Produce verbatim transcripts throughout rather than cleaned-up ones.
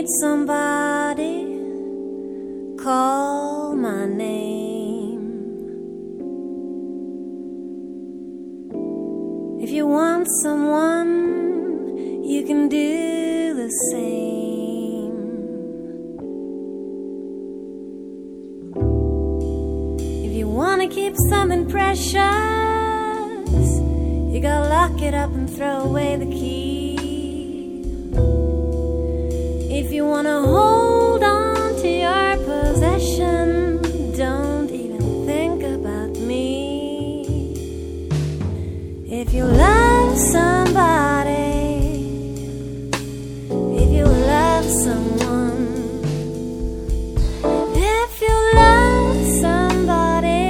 somebody, call my name. If you want someone, you can do the same. If you want to keep something precious, you gotta lock it up and throw away the key. If you want to hold on to your possession, don't even think about me. If you love somebody, if you love someone, if you love somebody,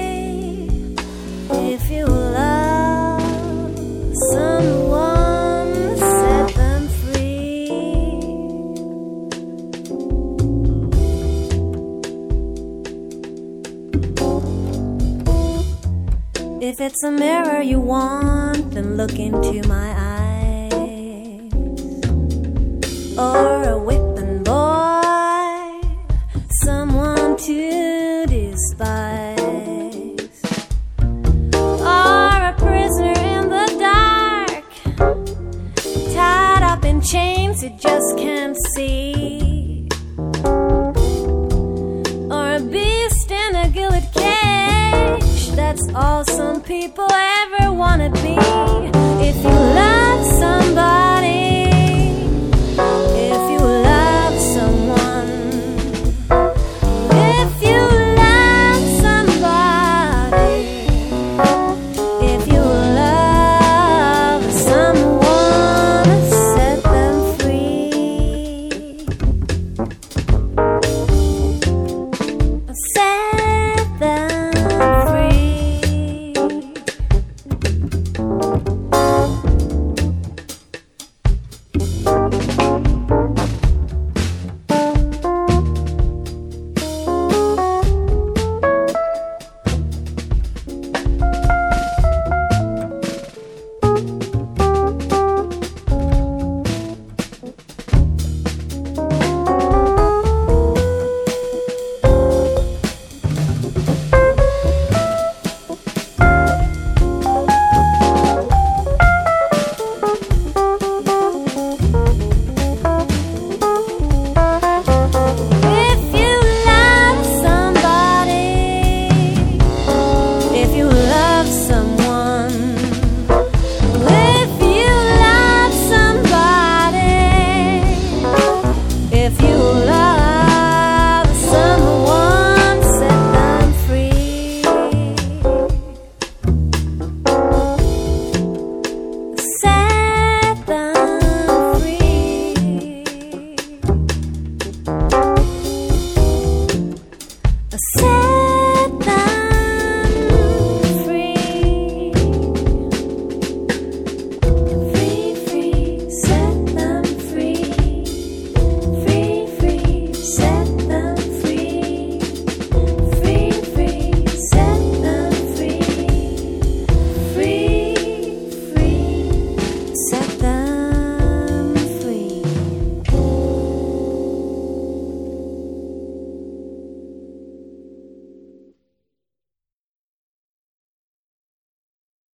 if you love someone, set them free. If it's a mirror you want, then look into my eyes. Or a whipping boy, someone to despise. Or a prisoner in the dark, tied up in chains you just can't see. Or a beast in a gilded cage, that's all some people ever wanna be. If you love somebody,